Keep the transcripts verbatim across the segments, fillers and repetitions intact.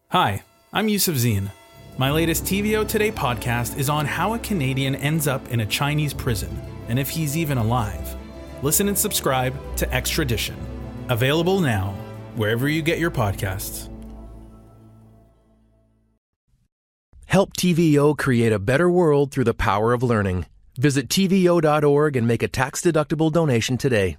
Hi, I'm Yusuf Zine. My latest T V O Today podcast is on how a Canadian ends up in a Chinese prison and if he's even alive. Listen and subscribe to Extradition. Available now, wherever you get your podcasts. Help T V O create a better world through the power of learning. Visit T V O dot org and make a tax-deductible donation today.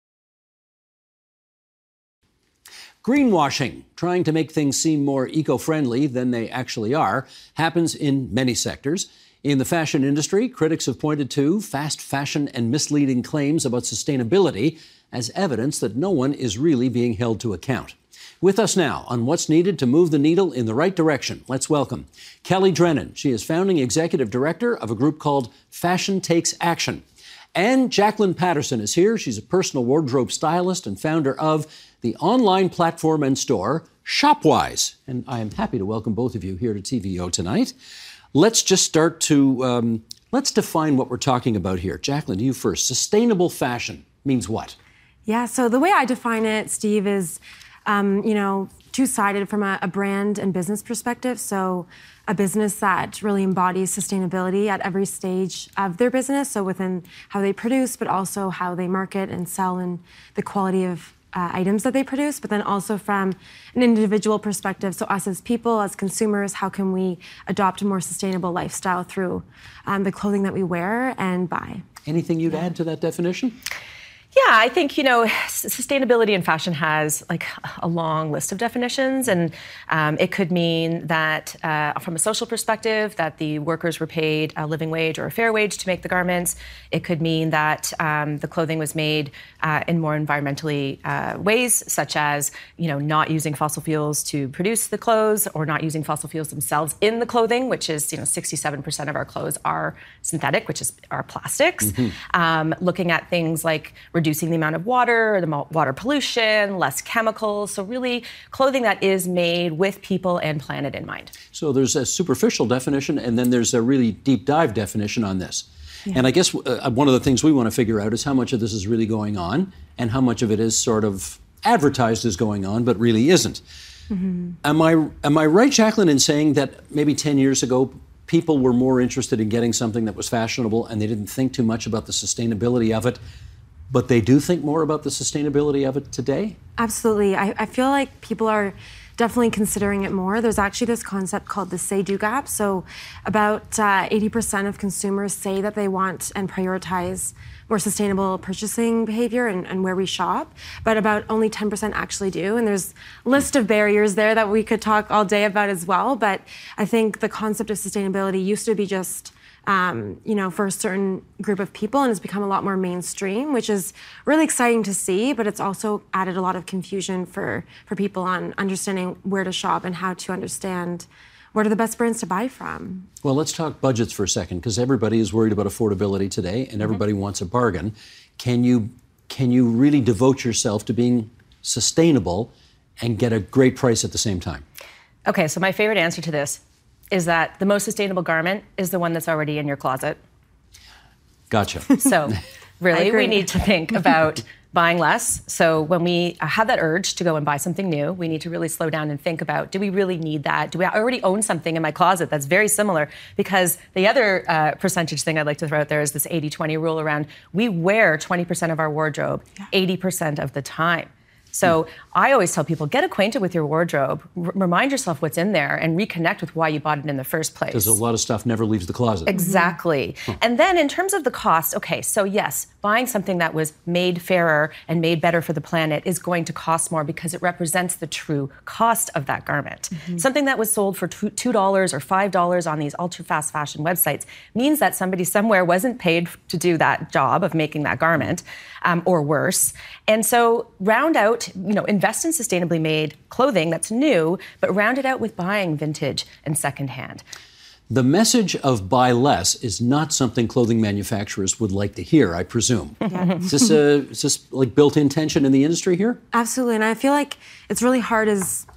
Greenwashing, trying to make things seem more eco-friendly than they actually are, happens in many sectors. In the fashion industry, critics have pointed to fast fashion and misleading claims about sustainability as evidence that no one is really being held to account. With us now on what's needed to move the needle in the right direction, let's welcome Kelly Drennan. She is founding executive director of a group called Fashion Takes Action. And Jacqueline Patterson is here. She's a personal wardrobe stylist and founder of the online platform and store Shopwise. And I am happy to welcome both of you here to T V O tonight. Let's just start to, um, let's define what we're talking about here. Jacqueline, you first. Sustainable fashion means what? Yeah, so the way I define it, Steve, is, um, you know, two-sided from a, a brand and business perspective. So a business that really embodies sustainability at every stage of their business, so within how they produce, but also how they market and sell and the quality of uh, items that they produce, but then also from an individual perspective, so us as people, as consumers, how can we adopt a more sustainable lifestyle through um, the clothing that we wear and buy. Anything you'd yeah. add to that definition? Yeah, I think, you know, sustainability in fashion has like a long list of definitions, and um, it could mean that uh, from a social perspective, that the workers were paid a living wage or a fair wage to make the garments. It could mean that um, the clothing was made uh, in more environmentally uh, ways, such as, you know, not using fossil fuels to produce the clothes or not using fossil fuels themselves in the clothing, which is, you know, sixty-seven percent of our clothes are synthetic, which is our plastics. Mm-hmm. Um, looking at things like reducing the amount of water, the water pollution, less chemicals. So really clothing that is made with people and planet in mind. So there's a superficial definition and then there's a really deep dive definition on this. Yeah. And I guess uh, one of the things we want to figure out is how much of this is really going on and how much of it is sort of advertised as going on but really isn't. Mm-hmm. Am I, am I right, Jacqueline, in saying that maybe ten years ago people were more interested in getting something that was fashionable and they didn't think too much about the sustainability of it? But they do think more about the sustainability of it today? Absolutely. I, I feel like people are definitely considering it more. There's actually this concept called the say-do gap. So about uh, eighty percent of consumers say that they want and prioritize more sustainable purchasing behavior and, and where we shop, but about only ten percent actually do. And there's a list of barriers there that we could talk all day about as well. But I think the concept of sustainability used to be just Um, you know, for a certain group of people, and it's become a lot more mainstream, which is really exciting to see, but it's also added a lot of confusion for, for people on understanding where to shop and how to understand what are the best brands to buy from. Well, let's talk budgets for a second, because everybody is worried about affordability today, and everybody mm-hmm. wants a bargain. Can you, can you really devote yourself to being sustainable and get a great price at the same time? Okay, so my favorite answer to this is that the most sustainable garment is the one that's already in your closet. Gotcha. So really, we need to think about buying less. So when we have that urge to go and buy something new, we need to really slow down and think about, do we really need that? Do we already own something in my closet that's very similar? Because the other uh, percentage thing I'd like to throw out there is this eighty twenty rule around, we wear twenty percent of our wardrobe yeah. eighty percent of the time. So I always tell people, get acquainted with your wardrobe, r- remind yourself what's in there, and reconnect with why you bought it in the first place. Because a lot of stuff never leaves the closet. Exactly. Mm-hmm. And then in terms of the cost, okay, so yes, buying something that was made fairer and made better for the planet is going to cost more because it represents the true cost of that garment. Mm-hmm. Something that was sold for two dollars or five dollars on these ultra-fast fashion websites means that somebody somewhere wasn't paid to do that job of making that garment, um, or worse. And so round out, you know, invest in sustainably made clothing that's new, but round it out with buying vintage and secondhand. The message of buy less is not something clothing manufacturers would like to hear, I presume. Yeah. Is this a, is this like built-in tension in the industry here? Absolutely, and I feel like it's really hard as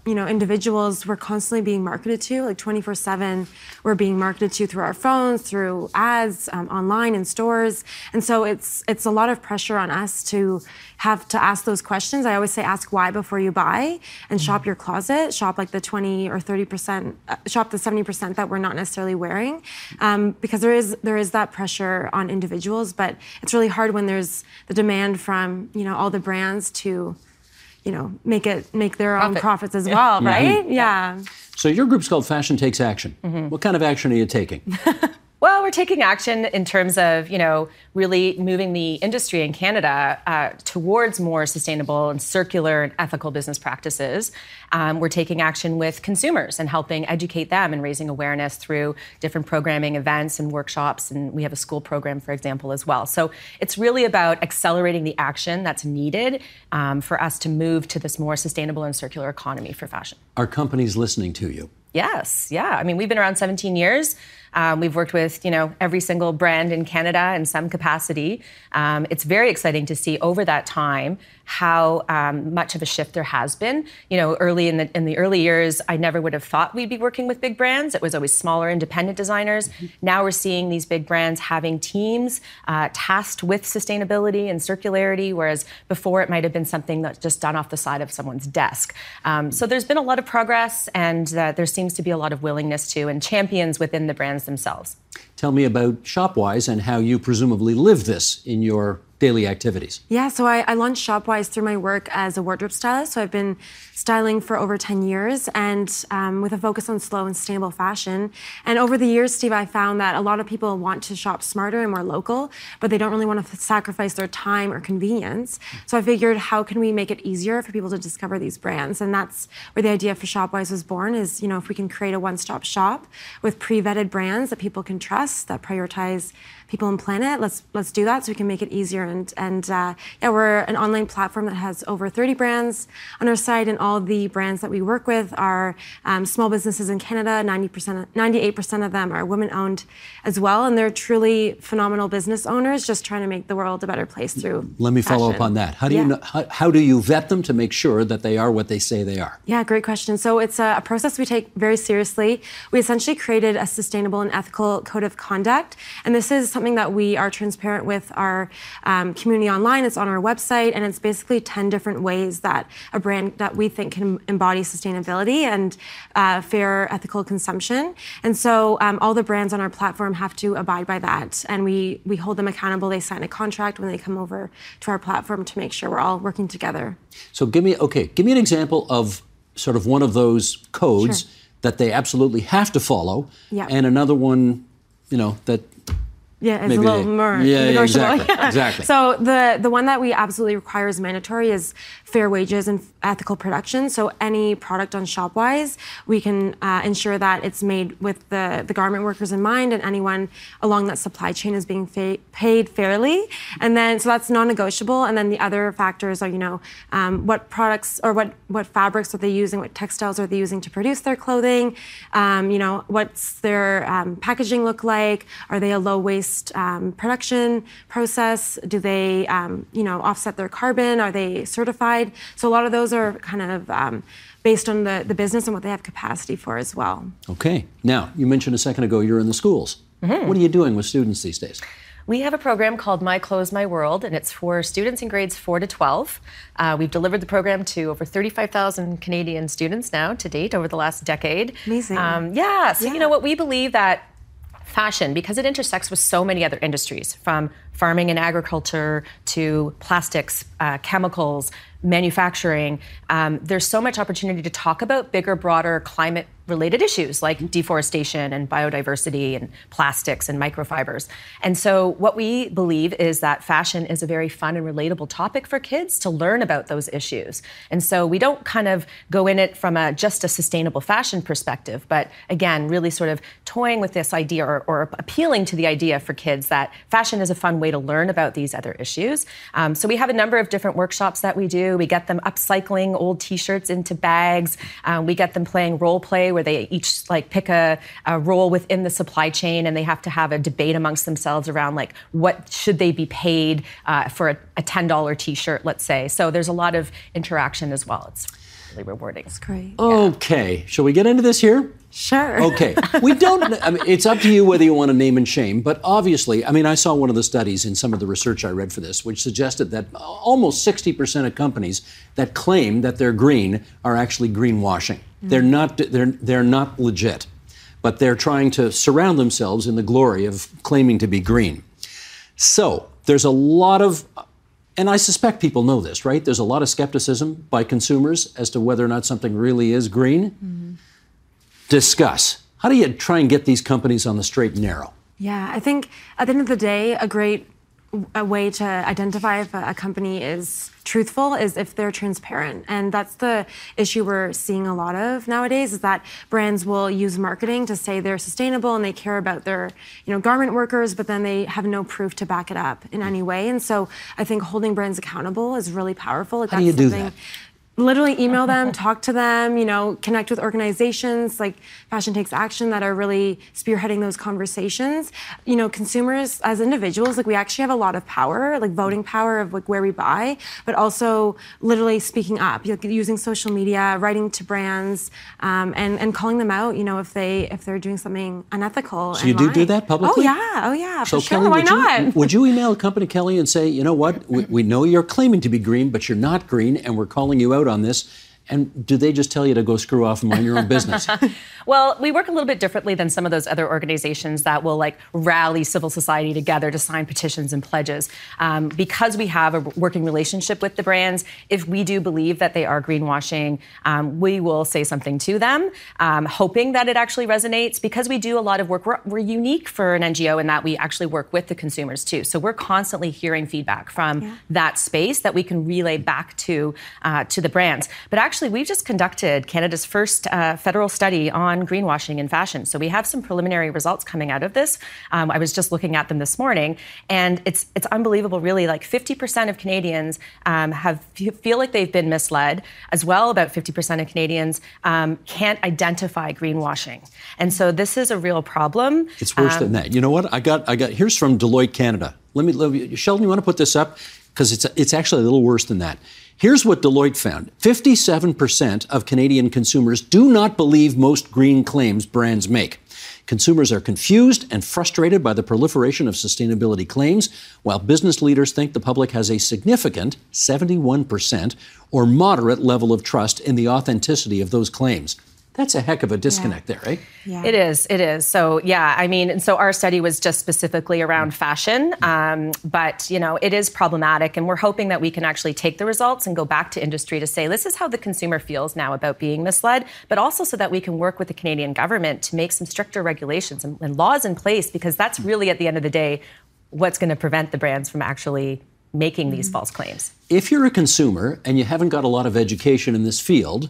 you know, individuals, we're constantly being marketed to, like twenty-four seven, we're being marketed to through our phones, through ads, um, online in stores. And so it's it's a lot of pressure on us to have to ask those questions. I always say ask why before you buy, and mm-hmm. shop your closet, shop like the twenty or thirty percent, uh, shop the seventy percent that we're not necessarily wearing. Um, because there is there is that pressure on individuals, but it's really hard when there's the demand from, you know, all the brands to, you know, make it make their Profit. own profits as yeah. well, right? Yeah. yeah. So your group's called Fashion Takes Action. Mm-hmm. What kind of action are you taking? Well, we're taking action in terms of, you know, really moving the industry in Canada uh, towards more sustainable and circular and ethical business practices. Um, we're taking action with consumers and helping educate them and raising awareness through different programming events and workshops. And we have a school program, for example, as well. So it's really about accelerating the action that's needed um, for us to move to this more sustainable and circular economy for fashion. Are companies listening to you? Yes, yeah. I mean, we've been around seventeen years. Um, we've worked with, you know, every single brand in Canada in some capacity. Um, it's very exciting to see over that time how um, much of a shift there has been. You know, early in the in the early years, I never would have thought we'd be working with big brands. It was always smaller, independent designers. Mm-hmm. Now we're seeing these big brands having teams uh, tasked with sustainability and circularity, whereas before it might have been something that's just done off the side of someone's desk. Um, so there's been a lot of progress, and uh, there seems to be a lot of willingness to and champions within the brands themselves. Tell me about Shopwise and how you presumably live this in your daily activities. Yeah, so I, I launched Shopwise through my work as a wardrobe stylist. So I've been styling for over ten years, and um, with a focus on slow and sustainable fashion. And over the years, Steve, I found that a lot of people want to shop smarter and more local, but they don't really want to sacrifice their time or convenience. So I figured, how can we make it easier for people to discover these brands? And that's where the idea for Shopwise was born, is, you know, if we can create a one-stop shop with pre-vetted brands that people can trust, that prioritize people and planet, let's let's do that so we can make it easier. And and uh, yeah, we're an online platform that has over thirty brands on our site, and all the brands that we work with are um, small businesses in Canada. ninety percent, ninety-eight percent of them are women-owned as well, and they're truly phenomenal business owners just trying to make the world a better place through Let me fashion. follow up on that. How do yeah. you know, how, how do you vet them to make sure that they are what they say they are? Yeah, great question. So it's a, a process we take very seriously. We essentially created a sustainable and ethical code of conduct, and this is something that we are transparent with our um, community online. It's on our website, and it's basically ten different ways that a brand that we think can embody sustainability and uh, fair ethical consumption. And so um, all the brands on our platform have to abide by that, and we we hold them accountable. They sign a contract when they come over to our platform to make sure we're all working together. So give me okay, give me an example of sort of one of those codes sure. that they absolutely have to follow, yeah. and another one, you know, that Yeah, it's Maybe a little they, more yeah, negotiable. Yeah, exactly, exactly. So the, the one that we absolutely require as mandatory is fair wages and ethical production. So any product on Shopwise, we can uh, ensure that it's made with the, the garment workers in mind, and anyone along that supply chain is being fa- paid fairly. And then, so that's non-negotiable. And then the other factors are, you know, um, what products or what, what fabrics are they using, what textiles are they using to produce their clothing, um, you know, what's their um, packaging look like, are they a low waste Um, production process? Do they, um, you know, offset their carbon? Are they certified? So a lot of those are kind of um, based on the, the business and what they have capacity for as well. Okay. Now, you mentioned a second ago you're in the schools. Mm-hmm. What are you doing with students these days? We have a program called My Clothes, My World, and it's for students in grades four to twelve. Uh, we've delivered the program to over thirty-five thousand Canadian students now to date over the last decade. Amazing. Um, yeah. So, yeah. you know what, we believe that fashion, because it intersects with so many other industries, from farming and agriculture to plastics, uh, chemicals, manufacturing, um, there's so much opportunity to talk about bigger, broader climate-related issues like deforestation and biodiversity and plastics and microfibers. And so what we believe is that fashion is a very fun and relatable topic for kids to learn about those issues. And so we don't kind of go in it from a, just a sustainable fashion perspective, but again, really sort of toying with this idea or, or appealing to the idea for kids that fashion is a fun way to learn about these other issues. Um, so we have a number of different workshops that we do. We get them upcycling old T-shirts into bags. Um, we get them playing role play, where they each like pick a, a role within the supply chain, and they have to have a debate amongst themselves around like what should they be paid uh, for a, a ten dollar T-shirt, let's say. So there's a lot of interaction as well. It's really rewarding. That's great. Okay, yeah. Shall we get into this here? Sure. Okay. We don't, I mean, it's up to you whether you want to name and shame, but obviously, I mean, I saw one of the studies in some of the research I read for this, which suggested that almost sixty percent of companies that claim that they're green are actually greenwashing. Mm. They're not, they're, they're not legit, but they're trying to surround themselves in the glory of claiming to be green. So there's a lot of, and I suspect people know this, right? There's a lot of skepticism by consumers as to whether or not something really is green. Mm-hmm. Discuss. How do you try and get these companies on the straight and narrow? Yeah, I think at the end of the day, a great a way to identify if a, a company is truthful is if they're transparent. And that's the issue we're seeing a lot of nowadays, is that brands will use marketing to say they're sustainable and they care about their, you know, garment workers, but then they have no proof to back it up in any way. And so I think holding brands accountable is really powerful. Like, How do you do that? Literally email them, talk to them, you know, connect with organizations like Fashion Takes Action that are really spearheading those conversations. You know, consumers as individuals, like we actually have a lot of power, like voting power of like where we buy, but also literally speaking up, like using social media, writing to brands, um, and and calling them out. You know, if they if they're doing something unethical. So you do do that publicly? Oh yeah, oh yeah, so for sure. Kelly, Why would not? You, would you email a company, Kelly, and say, you know what, we, we know you're claiming to be green, but you're not green, and we're calling you out on this? And do they just tell you to go screw off and mind your own business? Well, we work a little bit differently than some of those other organizations that will like rally civil society together to sign petitions and pledges. Um, because we have a working relationship with the brands, if we do believe that they are greenwashing, um, we will say something to them, um, hoping that it actually resonates. Because we do a lot of work, we're, we're unique for an N G O in that we actually work with the consumers too. So we're constantly hearing feedback from yeah. that space that we can relay back to uh, to the brands. But actually, we've just conducted Canada's first uh, federal study on greenwashing in fashion. So we have some preliminary results coming out of this. Um, I was just looking at them this morning, and it's it's unbelievable, really. Like fifty percent of Canadians um, have feel like they've been misled. As well, about fifty percent of Canadians um, can't identify greenwashing. And so this is a real problem. It's worse um, than that. You know what? I got, I got, here's from Deloitte Canada. Let me, let me Sheldon, you want to put this up? Because it's, it's actually a little worse than that. Here's what Deloitte found. fifty-seven percent of Canadian consumers do not believe most green claims brands make. Consumers are confused and frustrated by the proliferation of sustainability claims, while business leaders think the public has a significant seventy-one percent or moderate level of trust in the authenticity of those claims. That's a heck of a disconnect yeah. there, right? Yeah. It is, it is. So, yeah, I mean, and so our study was just specifically around fashion, um, but, you know, it is problematic, and we're hoping that we can actually take the results and go back to industry to say, this is how the consumer feels now about being misled, but also so that we can work with the Canadian government to make some stricter regulations and, and laws in place, because that's really, at the end of the day, what's going to prevent the brands from actually making these mm-hmm. false claims. If you're a consumer and you haven't got a lot of education in this field,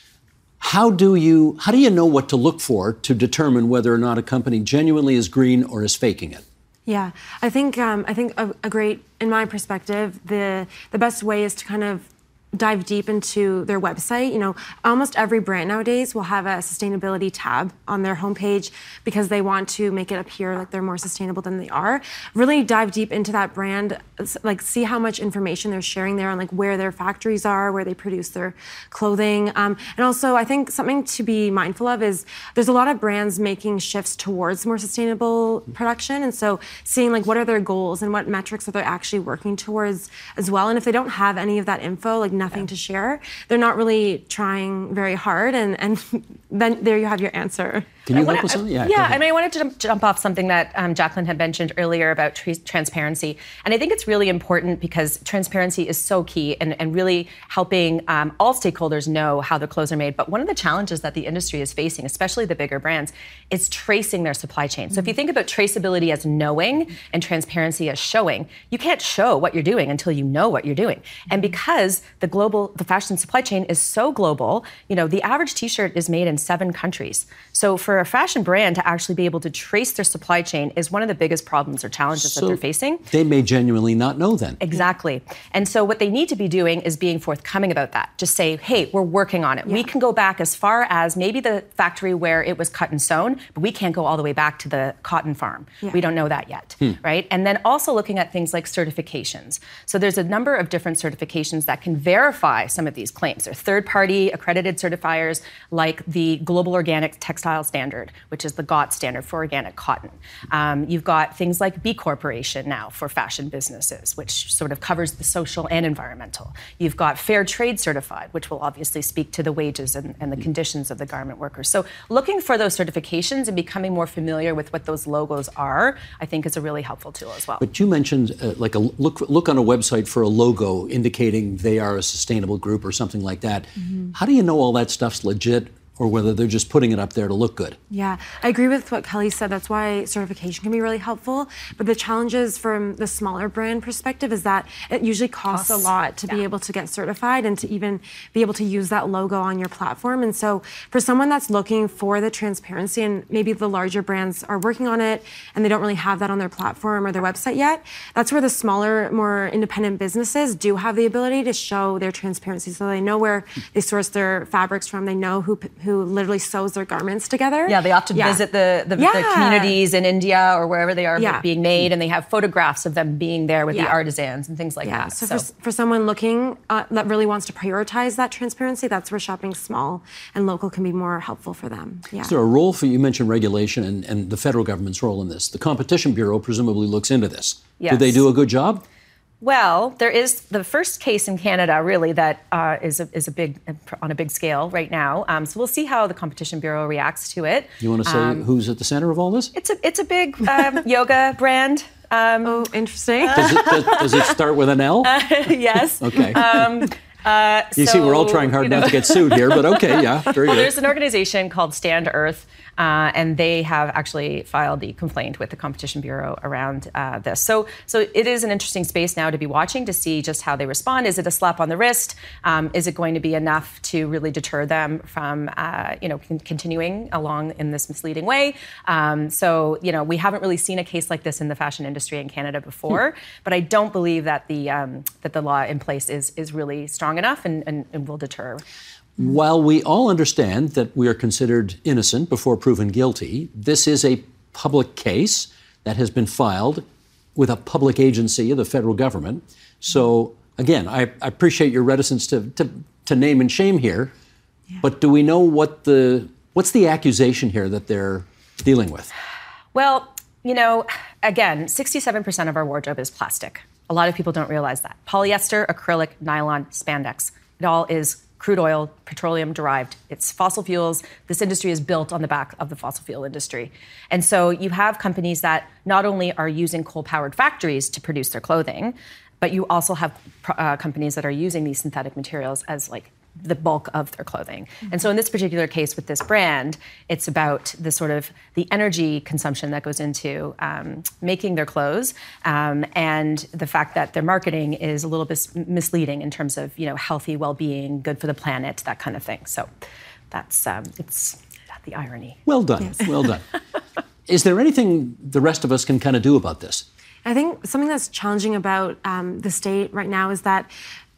How do you how do you know what to look for to determine whether or not a company genuinely is green or is faking it? Yeah, I think um, I think a, a great, in my perspective, the the best way is to kind of dive deep into their website. You know, almost every brand nowadays will have a sustainability tab on their homepage because they want to make it appear like they're more sustainable than they are. Really dive deep into that brand, like see how much information they're sharing there on like where their factories are, where they produce their clothing. Um, and also, I think something to be mindful of is there's a lot of brands making shifts towards more sustainable production. And so seeing like what are their goals and what metrics are they actually working towards as well. And if they don't have any of that info, like nothing to share, they're not really trying very hard, and, and then there you have your answer. Can you help us on? Yeah, yeah. I mean, I wanted to jump, jump off something that um, Jacqueline had mentioned earlier about tr- transparency, and I think it's really important because transparency is so key and, and really helping um, all stakeholders know how their clothes are made. But one of the challenges that the industry is facing, especially the bigger brands, is tracing their supply chain. Mm-hmm. So if you think about traceability as knowing and transparency as showing, you can't show what you're doing until you know what you're doing. Mm-hmm. And because the global, the fashion supply chain is so global, you know, the average T-shirt is made in seven countries. So for a fashion brand to actually be able to trace their supply chain is one of the biggest problems or challenges so that they're facing. They may genuinely not know then. Exactly. And so what they need to be doing is being forthcoming about that. Just say, hey, we're working on it. Yeah. We can go back as far as maybe the factory where it was cut and sewn, but we can't go all the way back to the cotton farm. Yeah. We don't know that yet, hmm. right? And then also looking at things like certifications. So there's a number of different certifications that can verify verify some of these claims. They're third-party accredited certifiers like the Global Organic Textile Standard, which is the G O T S standard for organic cotton. Um, you've got things like B Corporation now for fashion businesses, which sort of covers the social and environmental. You've got Fair Trade Certified, which will obviously speak to the wages and, and the conditions of the garment workers. So looking for those certifications and becoming more familiar with what those logos are, I think is a really helpful tool as well. But you mentioned uh, like a look look on a website for a logo indicating they are a sustainable group or something like that. Mm-hmm. How do you know all that stuff's legit or whether they're just putting it up there to look good? Yeah, I agree with what Kelly said. That's why certification can be really helpful. But the challenges from the smaller brand perspective is that it usually costs, costs. a lot to yeah. be able to get certified and to even be able to use that logo on your platform. And so for someone that's looking for the transparency, and maybe the larger brands are working on it and they don't really have that on their platform or their website yet, that's where the smaller, more independent businesses do have the ability to show their transparency. So they know where they source their fabrics from, they know who, who who literally sews their garments together. Yeah, they often yeah. visit the, the, yeah. the communities in India or wherever they are yeah. being made, and they have photographs of them being there with yeah. the artisans and things like yeah. that. So, so. For, for someone looking uh, that really wants to prioritize that transparency, that's where shopping small and local can be more helpful for them. Yeah. Is there a role for, you mentioned regulation and, and the federal government's role in this. The Competition Bureau presumably looks into this. Yes. Do they do a good job? Well, there is the first case in Canada, really, that uh, is a, is a big on a big scale right now. Um, so we'll see how the Competition Bureau reacts to it. You want to say um, who's at the center of all this? It's a it's a big um, yoga brand. Um, oh, interesting. Does it, does, does it start with an L? Uh, yes. Okay. Um, Uh, you so, see, we're all trying hard you know. not to get sued here, but okay, yeah, very well, good. There's an organization called Stand Earth, uh, and they have actually filed the complaint with the Competition Bureau around uh, this. So, so it is an interesting space now to be watching to see just how they respond. Is it a slap on the wrist? Um, is it going to be enough to really deter them from, uh, you know, con- continuing along in this misleading way? Um, so, you know, we haven't really seen a case like this in the fashion industry in Canada before, hmm. but I don't believe that the um, that the law in place is is really strong enough and, and, and will deter. While we all understand that we are considered innocent before proven guilty, this is a public case that has been filed with a public agency of the federal government. So, again, I, I appreciate your reticence to, to, to name and shame here, yeah. but do we know what the what's the accusation here that they're dealing with? Well, you know, again, sixty-seven percent of our wardrobe is plastic. A lot of people don't realize that. Polyester, acrylic, nylon, spandex. It all is crude oil, petroleum derived. It's fossil fuels. This industry is built on the back of the fossil fuel industry. And so you have companies that not only are using coal-powered factories to produce their clothing, but you also have uh, companies that are using these synthetic materials as like the bulk of their clothing. Mm-hmm. And so in this particular case with this brand, it's about the sort of the energy consumption that goes into um, making their clothes um, and the fact that their marketing is a little bit misleading in terms of, you know, healthy well-being, good for the planet, that kind of thing. So that's, um, it's the irony. Well done, yes. well done. Is there anything the rest of us can kind of do about this? I think something that's challenging about um, the state right now is that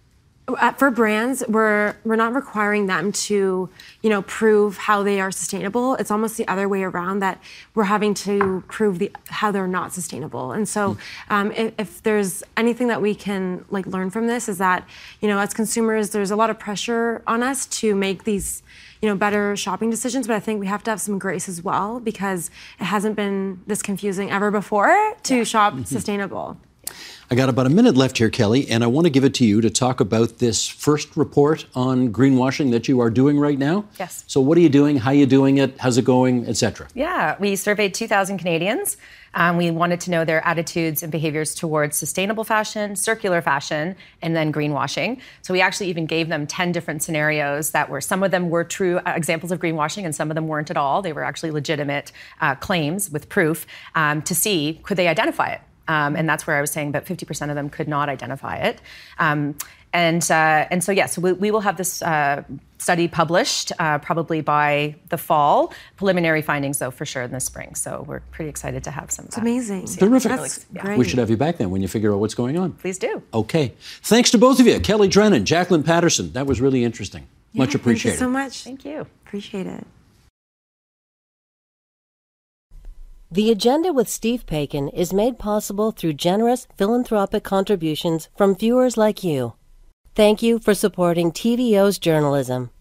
for brands, we're we're not requiring them to, you know, prove how they are sustainable. It's almost the other way around, that we're having to prove the how they're not sustainable. And so, um, if, if there's anything that we can like learn from this, is that, you know, as consumers, there's a lot of pressure on us to make these, you know, better shopping decisions. But I think we have to have some grace as well, because it hasn't been this confusing ever before to yeah. shop mm-hmm. sustainable. I got about a minute left here, Kelly, and I want to give it to you to talk about this first report on greenwashing that you are doing right now. Yes. So what are you doing? How are you doing it? How's it going, et cetera? Yeah, we surveyed two thousand Canadians. Um, we wanted to know their attitudes and behaviors towards sustainable fashion, circular fashion, and then greenwashing. So we actually even gave them ten different scenarios that were, some of them were true uh, examples of greenwashing and some of them weren't at all. They were actually legitimate uh, claims with proof um, to see, could they identify it? Um, and that's where I was saying that fifty percent of them could not identify it. Um, and uh, and so, yeah, so we, we will have this uh, study published uh, probably by the fall. Preliminary findings, though, for sure in the spring. So we're pretty excited to have some of it's that. Amazing. So, Terrific. That's yeah. great. We should have you back then when you figure out what's going on. Please do. Okay. Thanks to both of you. Kelly Drennan, Jacqueline Patterson. That was really interesting. Yeah, Much appreciated. Thank you so much. Thank you. Appreciate it. The Agenda with Steve Paikin is made possible through generous philanthropic contributions from viewers like you. Thank you for supporting T V O's journalism.